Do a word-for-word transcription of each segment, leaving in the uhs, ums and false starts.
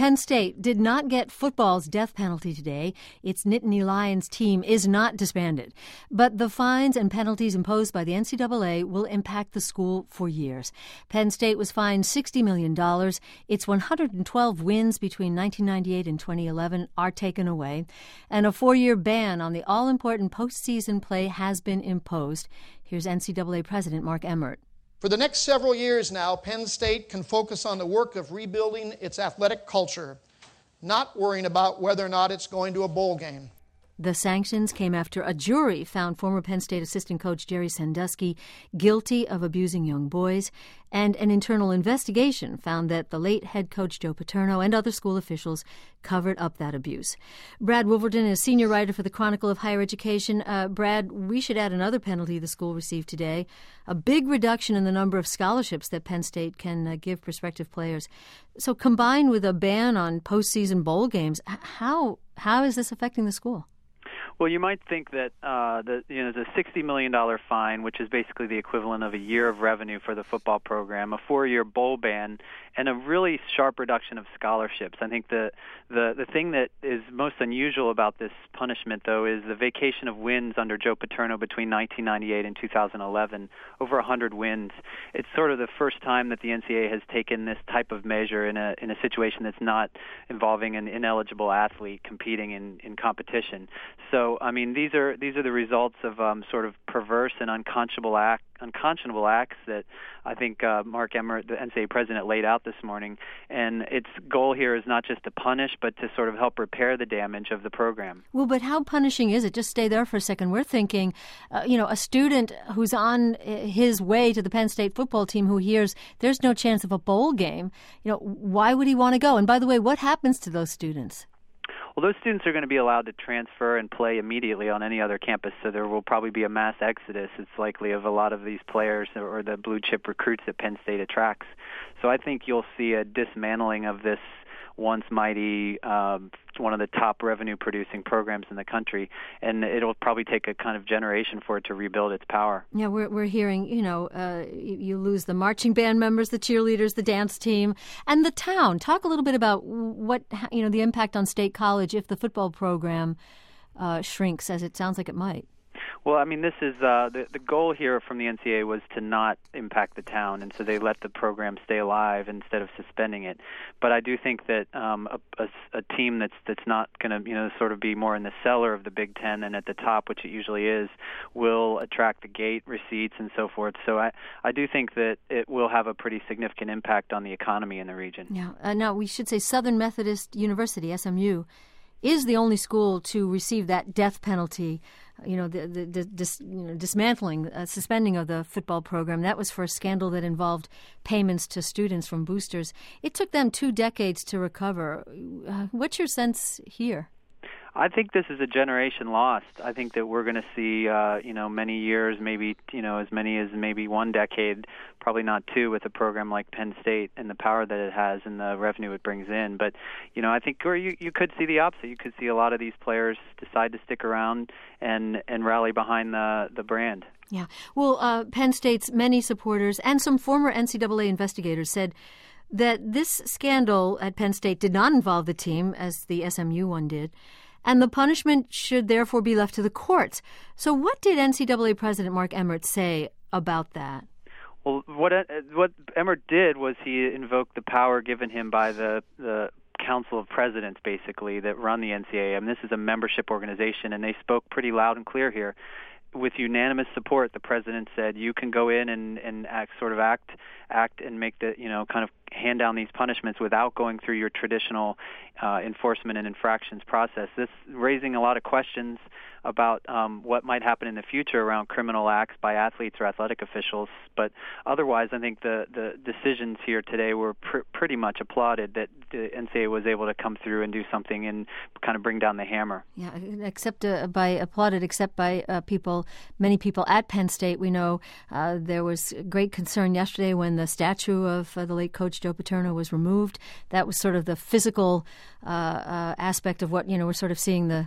Penn State did not get football's death penalty today. Its Nittany Lions team is not disbanded. But the fines and penalties imposed by the N C double A will impact the school for years. Penn State was fined sixty million dollars. Its one hundred twelve wins between nineteen ninety-eight and twenty eleven are taken away. And a four-year ban on the all-important postseason play has been imposed. Here's N C double A President Mark Emmert. For the next several years now, Penn State can focus on the work of rebuilding its athletic culture, not worrying about whether or not it's going to a bowl game. The sanctions came after a jury found former Penn State assistant coach Jerry Sandusky guilty of abusing young boys, and an internal investigation found that the late head coach Joe Paterno and other school officials covered up that abuse. Brad Wolverton is senior writer for the Chronicle of Higher Education. Uh, Brad, we should add another penalty the school received today, a big reduction in the number of scholarships that Penn State can uh, give prospective players. So combined with a ban on postseason bowl games, how how is this affecting the school? Well, you might think that uh, the you know the sixty million dollars fine, which is basically the equivalent of a year of revenue for the football program, a four-year bowl ban, and a really sharp reduction of scholarships. I think the the the thing that is most unusual about this punishment, though, is the vacation of wins under Joe Paterno between nineteen ninety-eight and two thousand eleven, over one hundred wins. It's sort of the first time that the N C double A has taken this type of measure in a in a situation that's not involving an ineligible athlete competing in, in competition. So, I mean, these are these are the results of um, sort of perverse and unconscionable act, unconscionable acts that I think uh, Mark Emmert, the N C double A president, laid out this morning. And its goal here is not just to punish, but to sort of help repair the damage of the program. Well, but how punishing is it? Just stay there for a second. We're thinking, uh, you know, a student who's on his way to the Penn State football team who hears there's no chance of a bowl game, you know, why would he want to go? And by the way, what happens to those students? Well, those students are going to be allowed to transfer and play immediately on any other campus, so there will probably be a mass exodus, it's likely, of a lot of these players or the blue-chip recruits that Penn State attracts. So I think you'll see a dismantling of this once mighty, um, one of the top revenue-producing programs in the country, and it'll probably take a kind of generation for it to rebuild its power. Yeah, we're we're hearing, you know, uh, you, you lose the marching band members, the cheerleaders, the dance team, and the town. Talk a little bit about what, you know, the impact on State College if the football program uh, shrinks, as it sounds like it might. Well, I mean, this is uh, the the goal here from the N C double A was to not impact the town, and so they let the program stay alive instead of suspending it. But I do think that um, a, a, a team that's that's not going to, you know, sort of be more in the cellar of the Big Ten than at the top, which it usually is, will attract the gate receipts and so forth. So I, I do think that it will have a pretty significant impact on the economy in the region. Yeah. Uh, now, we should say Southern Methodist University, S M U, is the only school to receive that death penalty, you know, the, the, the dis, you know, dismantling, uh, suspending of the football program. That was for a scandal that involved payments to students from boosters. It took them two decades to recover. Uh, what's your sense here? I think this is a generation lost. I think that we're going to see, uh, you know, many years, maybe, you know, as many as maybe one decade, probably not two, with a program like Penn State and the power that it has and the revenue it brings in. But, you know, I think or you, you could see the opposite. You could see a lot of these players decide to stick around and, and rally behind the, the brand. Yeah. Well, uh, Penn State's many supporters and some former N C double A investigators said that this scandal at Penn State did not involve the team, as the S M U one did, and the punishment should therefore be left to the courts. So what did N C double A President Mark Emmert say about that? Well, what what Emmert did was he invoked the power given him by the, the Council of Presidents, basically, that run the N C double A. I mean, this is a membership organization, and they spoke pretty loud and clear here. With unanimous support, the president said, you can go in and, and act, sort of act, act and make the, you know, kind of hand down these punishments without going through your traditional uh, enforcement and infractions process. This raising a lot of questions about um, what might happen in the future around criminal acts by athletes or athletic officials. But otherwise, I think the, the decisions here today were pr- pretty much applauded, that the N C double A was able to come through and do something and kind of bring down the hammer. Yeah, except uh, by applauded, except by uh, people, many people at Penn State. We know uh, there was great concern yesterday when the statue of uh, the late coach Joe Paterno was removed. That was sort of the physical uh, uh, aspect of what, you know, we're sort of seeing the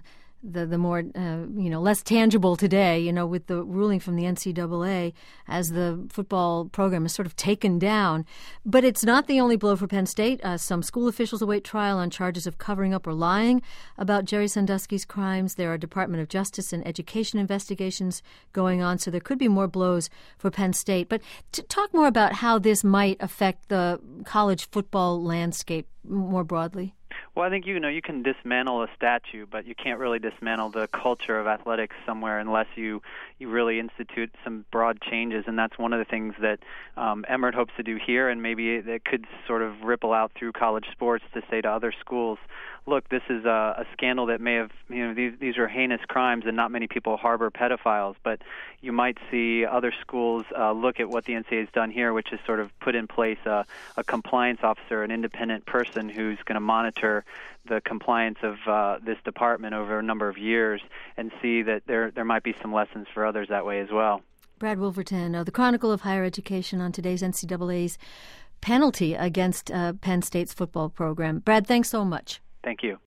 the the more uh, you know less tangible today. You know, with the ruling from the N C double A, as the football program is sort of taken down. But it's not the only blow for Penn State. Uh, some school officials await trial on charges of covering up or lying about Jerry Sandusky's crimes. There are Department of Justice and Education investigations going on, so there could be more blows for Penn State. But to talk more about how this might affect the college football landscape more broadly. Well, I think you know you can dismantle a statue, but you can't really dismantle the culture of athletics somewhere unless you you really institute some broad changes, and that's one of the things that um, Emmert hopes to do here, and maybe it, it could sort of ripple out through college sports to say to other schools, look, this is a, a scandal that may have, you know, these these are heinous crimes, and not many people harbor pedophiles, but you might see other schools uh, look at what the N C double A has done here, which is sort of put in place a, a compliance officer, an independent person who's going to monitor the compliance of uh, this department over a number of years, and see that there there might be some lessons for others that way as well. Brad Wolverton, uh, the Chronicle of Higher Education, on today's N C double A's penalty against uh, Penn State's football program. Brad, thanks so much. Thank you.